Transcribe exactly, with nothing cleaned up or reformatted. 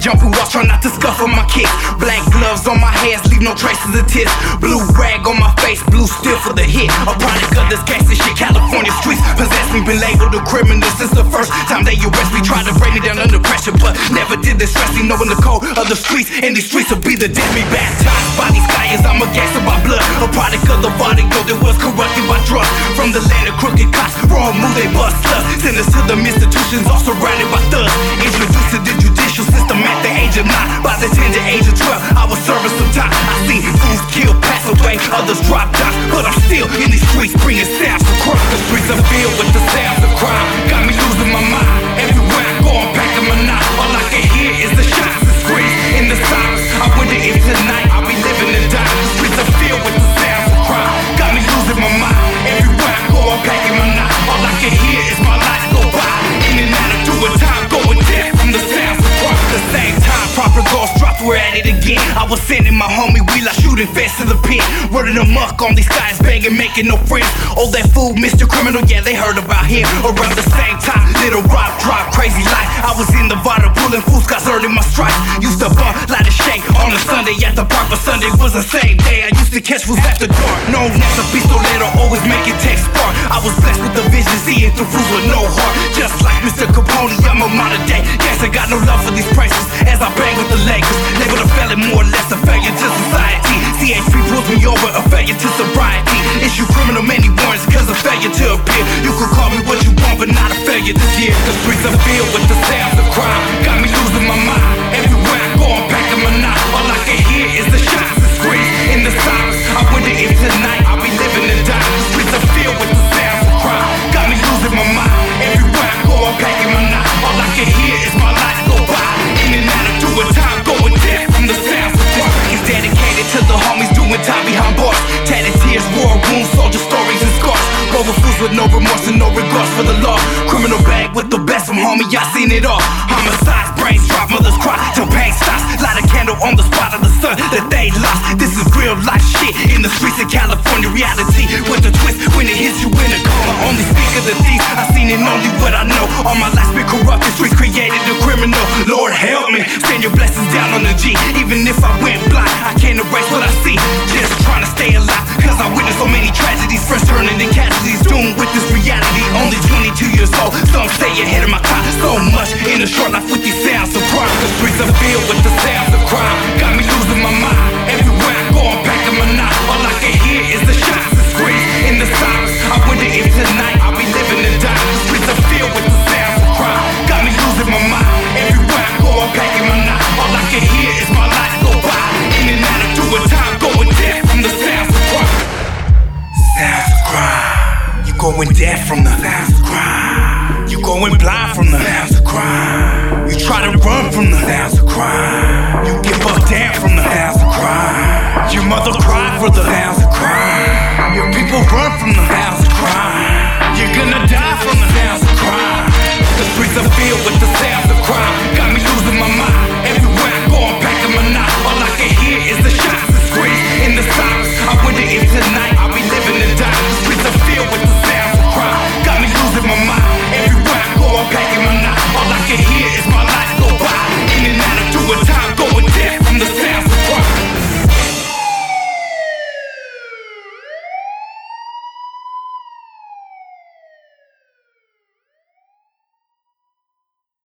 jumping walls, try not to scuff on my kicks. Black gloves on my hands, leave no traces of tears. Blue rag on my face, blue still for the hit. A product of this gangsta shit, California streets possess me, been labeled a criminal since the first time they arrest me. Tried to break me down under pressure, but never did this stress me. Knowing the code of the streets, and these streets will be the dead me. Baptized by these skies, I'm a gangster by blood. A product of the body go that was corrupted by drugs. From the land of crooked cops, wrong move they bust slugs. Send us to the institutions, all surrounded by thugs. Introduced to the judicial system at the age of nine. By the tender age of twelve, I was serving some time. I seen fools kill, pass away, others drop down. But I'm still in these streets, bringing sounds of crime. The streets are filled with the sounds of crime. Got me losing my mind. Everywhere I go, I'm packing my knife. All I can hear is the shots and screams in the silence. I wonder if tonight I'll be living and dying. The streets are filled with the sounds of crime. Got me losing my mind. Everywhere I go, I'm packing my knife. All I can hear is my life go by. In and out of through a time, going dead from the sounds of crime. The same time, proper ghost dropped, we're at it again. I was sending my homie wheel, I shooting fast to the pit. Running amok on these guys, banging, making no friends. Oh, that fool, Mister Criminal, yeah, they heard about him. Around the same time, little rock drop, crazy life. I was in the water, pulling fools, got earning my stripes. Used to bump, light a shake on a Sunday at the park, but Sunday was the same day. I used to catch fools after dark. Known as a pistolero, always making text spark. I was blessed with the vision, seeing through fools with no heart. Just like Mister Capone, I'm a modern day. Guess I got no love for these prices as I bang with the Lakers. Labeled a felon, more or less a failure to society. C H P pulls me over, a failure to sobriety. Issue criminal many warrants cause of failure to appear. You could call me what you want, but not a failure this year. The streets are filled with the sounds of crime. Got me losing my mind. Everywhere I go, I'm packing my knife. All I can hear is the shots and screams in the silence. I wonder if tonight I'll be living and dying. The streets are filled with the sounds of crime. Got me losing my mind. Everywhere I go, I'm packing my knife. All I can hear is my life go by. In and out of through a time, going dead from the sounds of crime. It's dedicated to the homies doing time behind bars. Tatted tears, war wounds, soldier stories and scars. Rover fools with no remorse and no regards for the law. Criminal bag with the best from homie, I seen it all. Homicides, brains drop, mothers cry till pain stops. Light a candle on the spot of the sun that they lost. This is real life shit in the streets of California. Reality with a twist when it hits you in a coma. Only speak of the thieves, I seen it only what I know. All my life's been corrupted, streets created a criminal. Lord help me, send your blessings down on the G. Even if I went blind, I can't erase what I see. Just trying to stay alive, cause I witnessed so many tragedies. Friends turning to casualties, doomed with this reality. Only twenty-two years old, some stay ahead of my time. So much in a short life with these sounds of crime. The streets are filled with the sounds of crime. Got me losing my mind. Everywhere I go, I'm packing my knife. All I can hear is the shots and screams in the silence. I wonder if tonight I'll be living and dying. The streets are filled with the sounds of crime. Got me losing my mind. Everywhere I go, I'm packing my knife. All I can hear is my life go by. In and out of through a time, going dead from the sounds of crime. Sounds of crime. You going dead from the sounds of crime. You going blind from the sounds of crime. You try to run from the sounds of crime. You give up down from the sounds of crime. Your mother cried for the sounds of crime.